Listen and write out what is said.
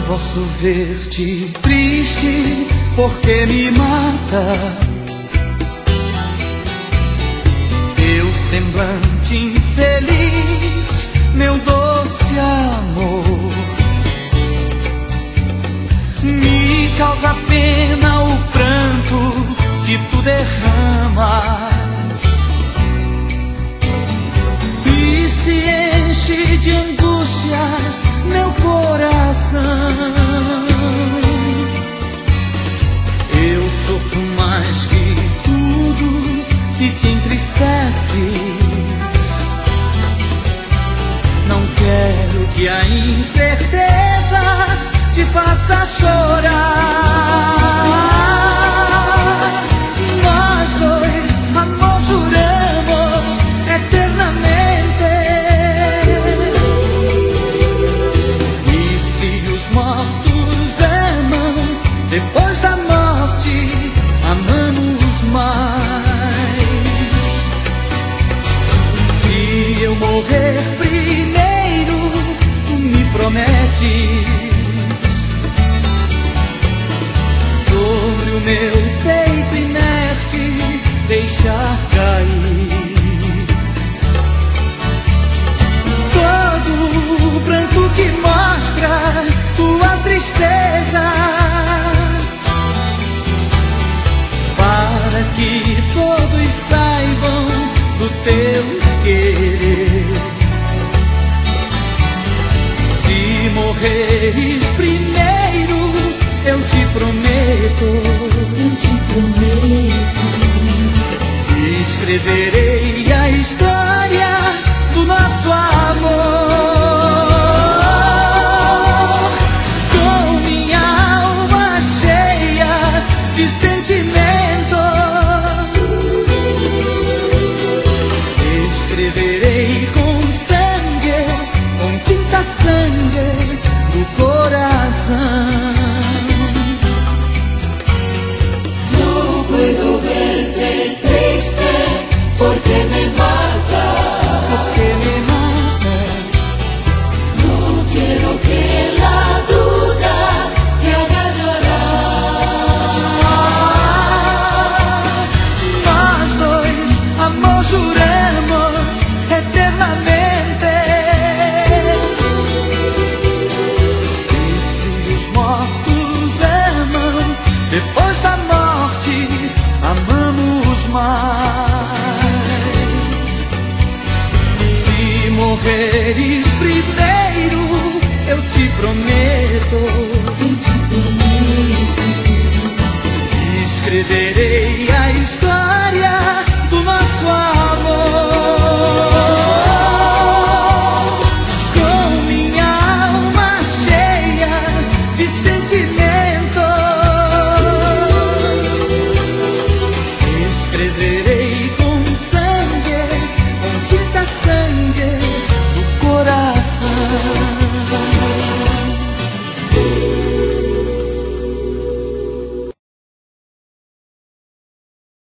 posso ver-te triste porque me mata teu semblante infeliz, meu doce amor. Me causa pena o pranto que tu derramas e se enche de angústia meu coração. Eu sofro mais que tudo se te entristeces. Não quero que a incerteza te faça chorar. Nós dois, amor, juramos eternamente. E se os mortos amam, depois da morte amamos mais. Se eu morrer primeiro, tu me prometes sobre o meu peito inerte deixar cair todo o branco que mostra tua tristeza, para que todos saibam do teu querer. Se morreres primeiro, eu te prometo, escreverei a história do nosso amor com minha alma cheia de sentimento. Escreverei com sangue, com tinta sangue do coração. Porque me mata, porque me mata. No quiero que la duda te haga llorar. Nós dois, amor, juramos eternamente. E se os mortos amam, depois da morte amamos mais. Morreres primeiro, eu te prometo, escreverei a história